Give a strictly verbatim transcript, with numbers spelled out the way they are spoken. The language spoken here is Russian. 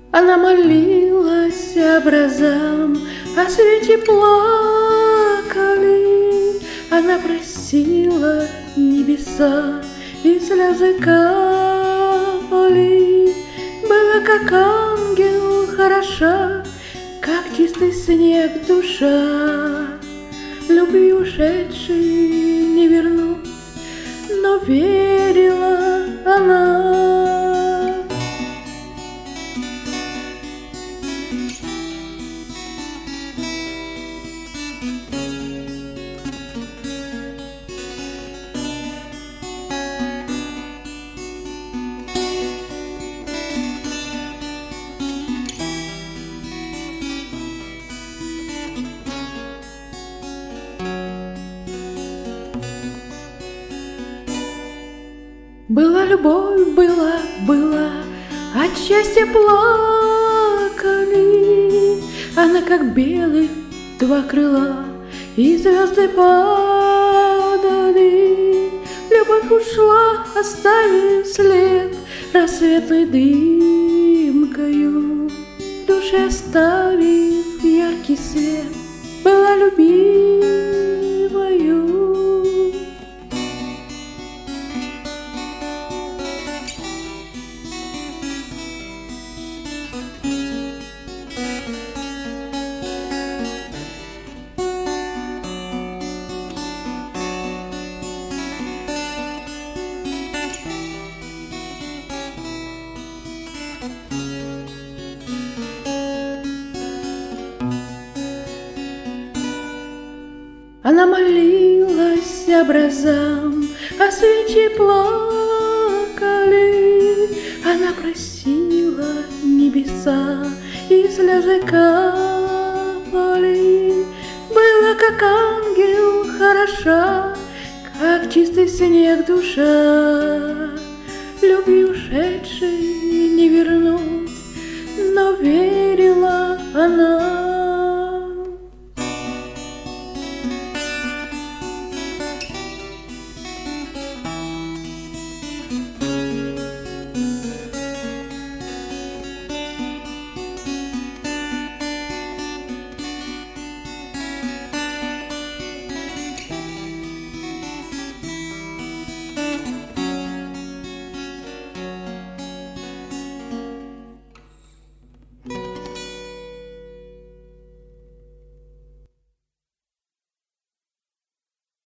Она молилась образам, а свечи плакали. Она просила небеса, и слезы капали. Была как ангел хороша, как чистый снег душа. Любви ушедшей не вернуть, но верила она. Была любовь, была, была, от счастья плакали. Она как белых два крыла, и звезды падали. Любовь ушла, оставив след рассветной дымкою, в душе оставив яркий свет. Была любимою. Она молилась образам, а свечи плакали. Она просила небеса, и слезы капали. Была как ангел хороша, как чистый снег душа. Любви ушедшей не вернуть, но верила она.